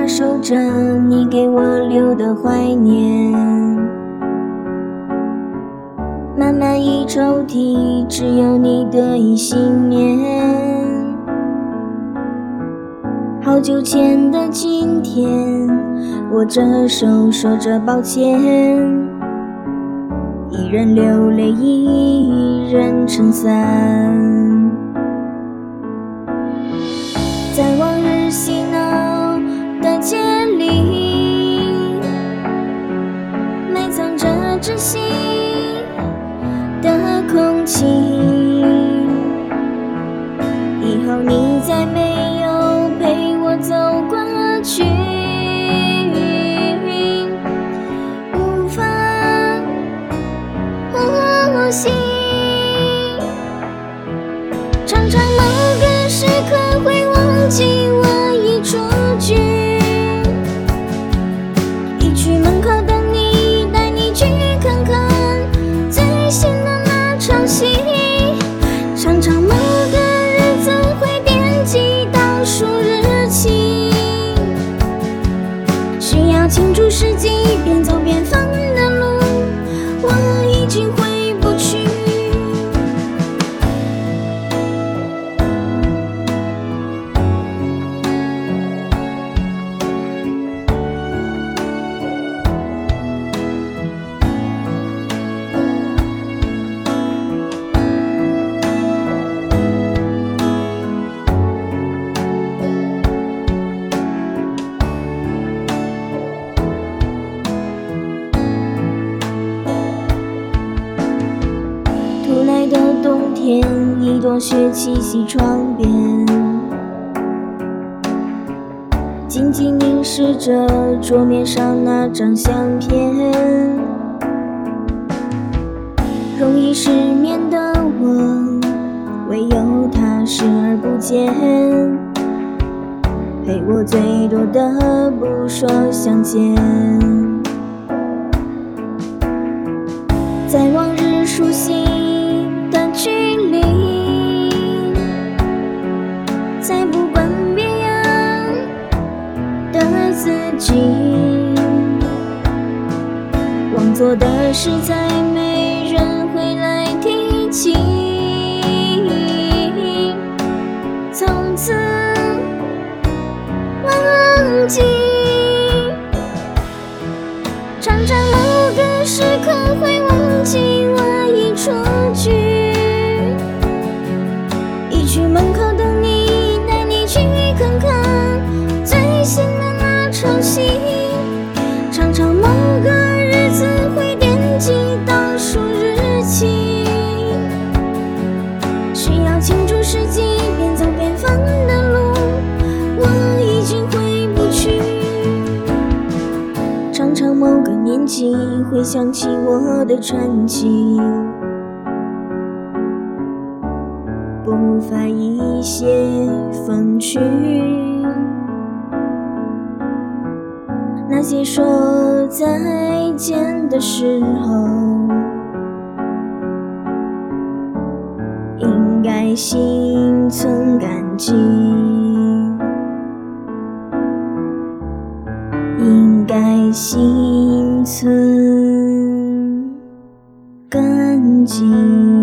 把守着你给我留的怀念，满满一抽屉只有你的一信念。好久前的今天，握着手说着抱歉，一人流泪一人撑伞，在往日嬉闹的街里，埋藏着窒息的空气。以后你再没有陪我走过去，无法呼吸。常常某个时刻会忘记我已出局，一去门口等你，带你去看看最新的那场戏。常常某个日子会惦记倒数日期，需要庆祝时机，边走边放的路，我已经回不去。突来的冬天，一朵雪栖息窗边，静静凝视着桌面上那张相片。容易失眠的我，唯有他视而不见，陪我最多的不说相见。在往日熟悉的距离，再不管别样的自己，忘做的事再没人会来提起，从此忘记。常常某个时刻会忘记我已出局，一去门口等你，带你去看看最新的那场戏。常常某个日子会惦记倒数日期，需要庆祝时机，边走边放的路，我已经回不去。常常某个年纪会想起我的传奇，不乏一些风趣。那些说再见的时候，应该心存感激，应该心存感激。